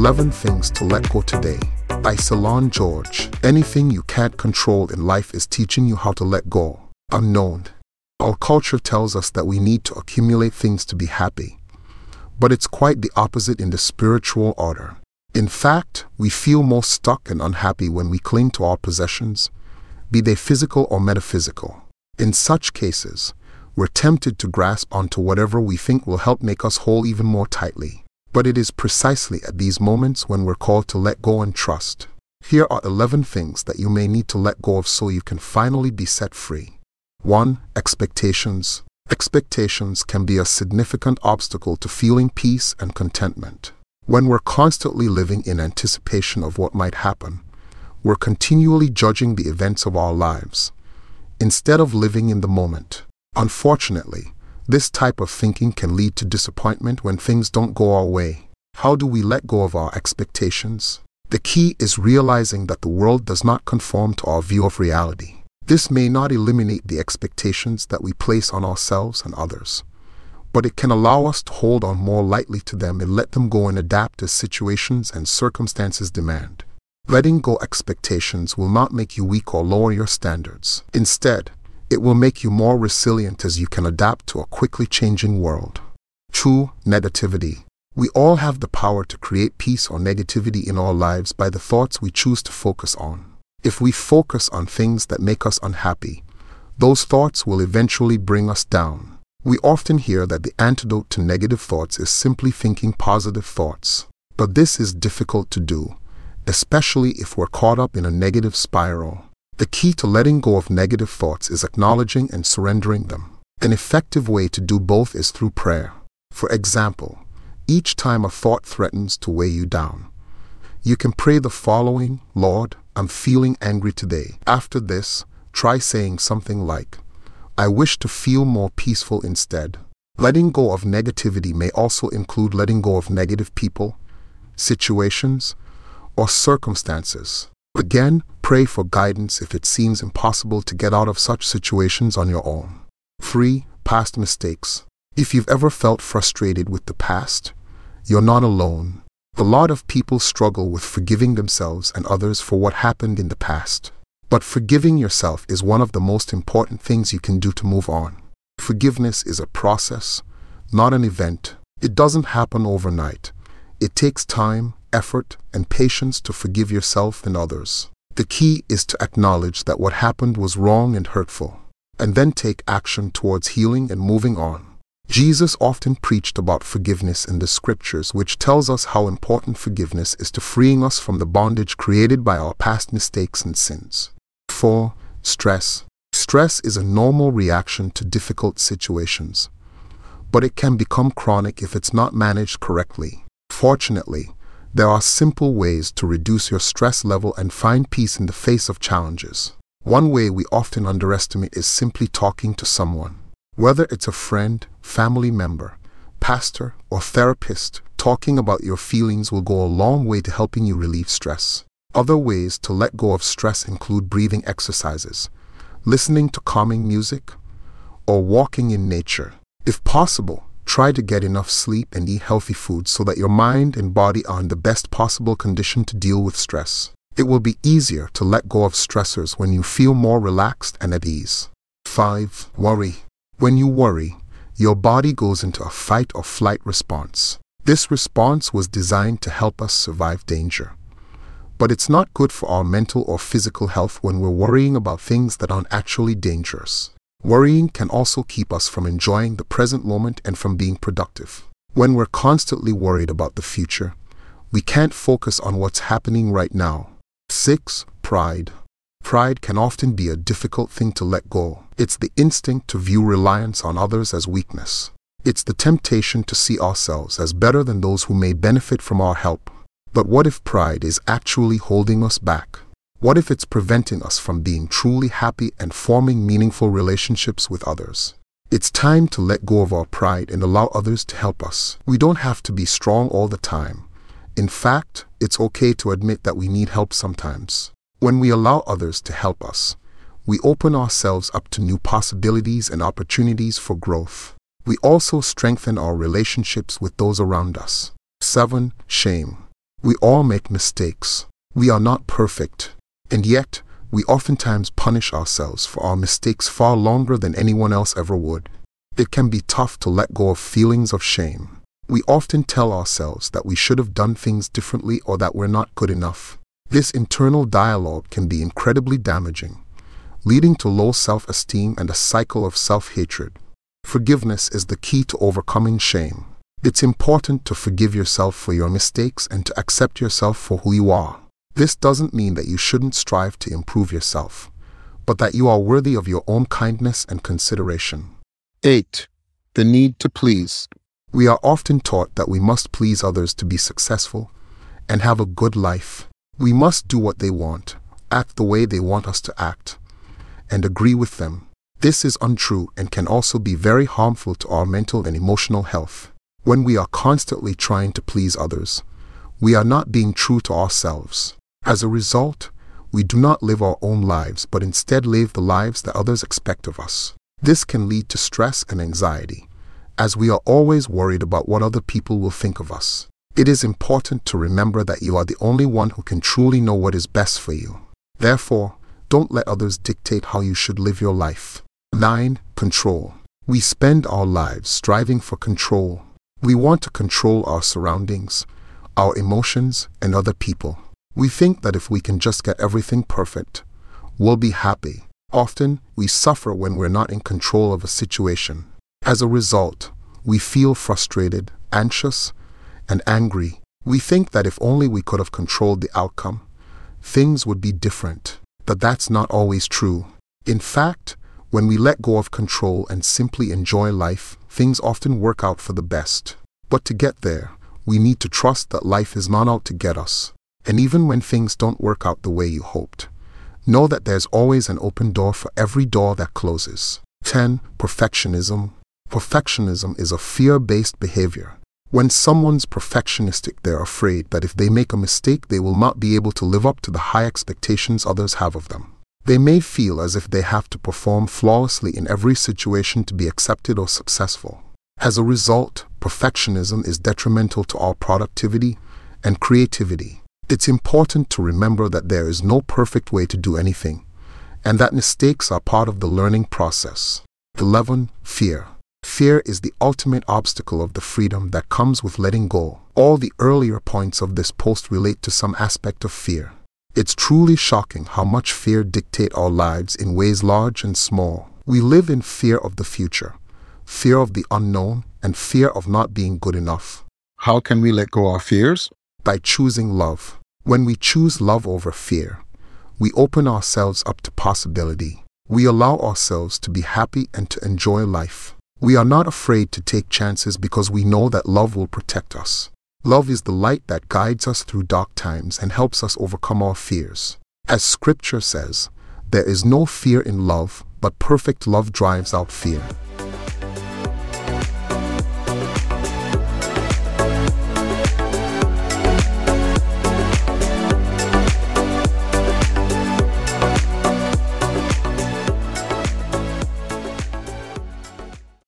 11 Things to Let Go Today by Ceylon George. Anything you can't control in life is teaching you how to let go. Unknown. Our culture tells us that we need to accumulate things to be happy, but it's quite the opposite in the spiritual order. In fact, we feel most stuck and unhappy when we cling to our possessions, be they physical or metaphysical. In such cases, we're tempted to grasp onto whatever we think will help make us whole even more tightly. But it is precisely at these moments when we're called to let go and trust. Here are 11 things that you may need to let go of so you can finally be set free. 1. Expectations. Expectations can be a significant obstacle to feeling peace and contentment. When we're constantly living in anticipation of what might happen, we're continually judging the events of our lives, instead of living in the moment. Unfortunately, this type of thinking can lead to disappointment when things don't go our way. How do we let go of our expectations? The key is realizing that the world does not conform to our view of reality. This may not eliminate the expectations that we place on ourselves and others, but it can allow us to hold on more lightly to them and let them go and adapt as situations and circumstances demand. Letting go expectations will not make you weak or lower your standards. Instead, it will make you more resilient as you can adapt to a quickly changing world. 2. Negativity. We all have the power to create peace or negativity in our lives by the thoughts we choose to focus on. If we focus on things that make us unhappy, those thoughts will eventually bring us down. We often hear that the antidote to negative thoughts is simply thinking positive thoughts. But this is difficult to do, especially if we're caught up in a negative spiral. The key to letting go of negative thoughts is acknowledging and surrendering them. An effective way to do both is through prayer. For example, each time a thought threatens to weigh you down, you can pray the following: Lord, I'm feeling angry today. After this, try saying something like, I wish to feel more peaceful instead. Letting go of negativity may also include letting go of negative people, situations, or circumstances. Again, pray for guidance if it seems impossible to get out of such situations on your own. 3. Past mistakes. If you've ever felt frustrated with the past, you're not alone. A lot of people struggle with forgiving themselves and others for what happened in the past. But forgiving yourself is one of the most important things you can do to move on. Forgiveness is a process, not an event. It doesn't happen overnight. It takes time, effort, and patience to forgive yourself and others. The key is to acknowledge that what happened was wrong and hurtful, and then take action towards healing and moving on. Jesus often preached about forgiveness in the scriptures, which tells us how important forgiveness is to freeing us from the bondage created by our past mistakes and sins. 4. Stress. Stress is a normal reaction to difficult situations, but it can become chronic if it's not managed correctly. Fortunately, there are simple ways to reduce your stress level and find peace in the face of challenges. One way we often underestimate is simply talking to someone. Whether it's a friend, family member, pastor, or therapist, talking about your feelings will go a long way to helping you relieve stress. Other ways to let go of stress include breathing exercises, listening to calming music, or walking in nature. If possible, try to get enough sleep and eat healthy foods so that your mind and body are in the best possible condition to deal with stress. It will be easier to let go of stressors when you feel more relaxed and at ease. 5. Worry. When you worry, your body goes into a fight or flight response. This response was designed to help us survive danger. But it's not good for our mental or physical health when we're worrying about things that aren't actually dangerous. Worrying can also keep us from enjoying the present moment and from being productive. When we're constantly worried about the future, we can't focus on what's happening right now. 6. Pride. Pride can often be a difficult thing to let go. It's the instinct to view reliance on others as weakness. It's the temptation to see ourselves as better than those who may benefit from our help. But what if pride is actually holding us back? What if it's preventing us from being truly happy and forming meaningful relationships with others? It's time to let go of our pride and allow others to help us. We don't have to be strong all the time. In fact, it's okay to admit that we need help sometimes. When we allow others to help us, we open ourselves up to new possibilities and opportunities for growth. We also strengthen our relationships with those around us. 7. Shame. We all make mistakes. We are not perfect. And yet, we oftentimes punish ourselves for our mistakes far longer than anyone else ever would. It can be tough to let go of feelings of shame. We often tell ourselves that we should have done things differently or that we're not good enough. This internal dialogue can be incredibly damaging, leading to low self-esteem and a cycle of self-hatred. Forgiveness is the key to overcoming shame. It's important to forgive yourself for your mistakes and to accept yourself for who you are. This doesn't mean that you shouldn't strive to improve yourself, but that you are worthy of your own kindness and consideration. 8. The need to please. We are often taught that we must please others to be successful and have a good life. We must do what they want, act the way they want us to act, and agree with them. This is untrue and can also be very harmful to our mental and emotional health. When we are constantly trying to please others, we are not being true to ourselves. As a result, we do not live our own lives, but instead live the lives that others expect of us. This can lead to stress and anxiety, as we are always worried about what other people will think of us. It is important to remember that you are the only one who can truly know what is best for you. Therefore, don't let others dictate how you should live your life. 9. Control. We spend our lives striving for control. We want to control our surroundings, our emotions, and other people. We think that if we can just get everything perfect, we'll be happy. Often, we suffer when we're not in control of a situation. As a result, we feel frustrated, anxious, and angry. We think that if only we could have controlled the outcome, things would be different. But that's not always true. In fact, when we let go of control and simply enjoy life, things often work out for the best. But to get there, we need to trust that life is not out to get us. And even when things don't work out the way you hoped, know that there's always an open door for every door that closes. 10. Perfectionism. Perfectionism is a fear-based behavior. When someone's perfectionistic, they're afraid that if they make a mistake, they will not be able to live up to the high expectations others have of them. They may feel as if they have to perform flawlessly in every situation to be accepted or successful. As a result, perfectionism is detrimental to our productivity and creativity. It's important to remember that there is no perfect way to do anything, and that mistakes are part of the learning process. 11. Fear. Fear is the ultimate obstacle of the freedom that comes with letting go. All the earlier points of this post relate to some aspect of fear. It's truly shocking how much fear dictates our lives in ways large and small. We live in fear of the future, fear of the unknown, and fear of not being good enough. How can we let go of our fears? By choosing love. When we choose love over fear, we open ourselves up to possibility. We allow ourselves to be happy and to enjoy life. We are not afraid to take chances because we know that love will protect us. Love is the light that guides us through dark times and helps us overcome our fears. As Scripture says, there is no fear in love, but perfect love drives out fear.